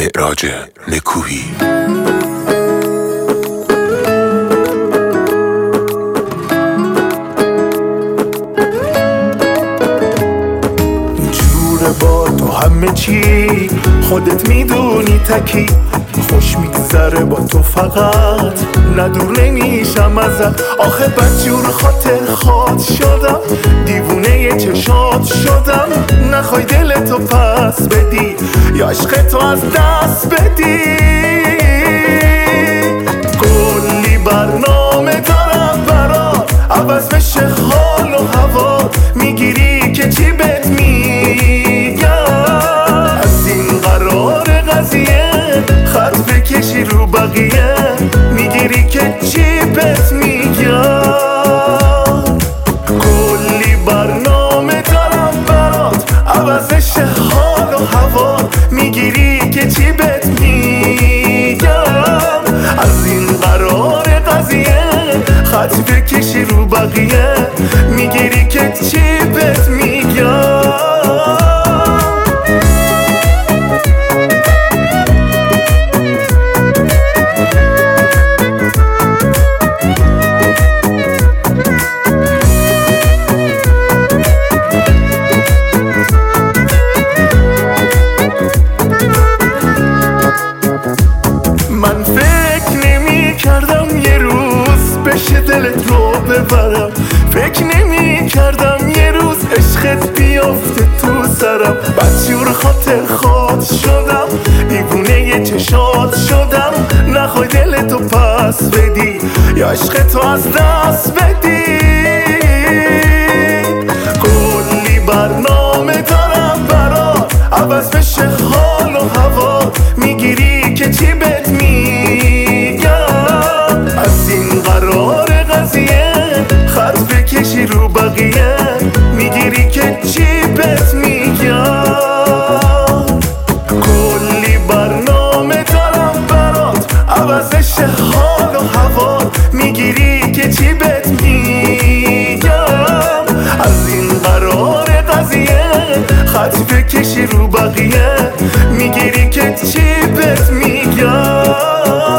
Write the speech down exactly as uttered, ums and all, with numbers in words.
معراج نکویی. جوره با تو همه چی خودت میدونی تکی، خوش میگذره با تو فقط ندور نمیشم ازت. آخه بدجور خاطر خواد شدم، دیوونه چشات شدم. نخوای دل تو پس بدی یا عشق تو از دست بدی. کلی برنامه دارم برات، عوض بشه حال و هوا. میگیری که چی بهت میگم، از این قرار قضیه خط بکشی رو بقیه. میگیری که چی بهت میگم، کلی برنامه دارم برات، عوضش حال و هوا. میگیری که چی بهت میگم، از این قرار قضیه خط بکشی رو بقیه. میگیری که چی بهت میگم. من فکر نمی کردم یه روز بشه دلت رو ببرم، فکر نمی کردم یه روز عشقت بیافته تو سرم. بدجور خاطر خواد شدم، دیوونه یه چشات شدم. نخوای دلتو پس بدی یا عشق تو از دست بدی. کلی برنامه دارم برات، عوض بشه حال و هوا. میگیری که چی بهت میگم، از این قرار قضیه خط بکشی رو بقیه. میگیری که چی بهت میگم، کلی برنامه دارم برات، عوضش حال و هوا. میگیری که چی بهت میگم، از این قرار قضیه خط بکشی رو بقیه. میگیری که چی بهت میگم.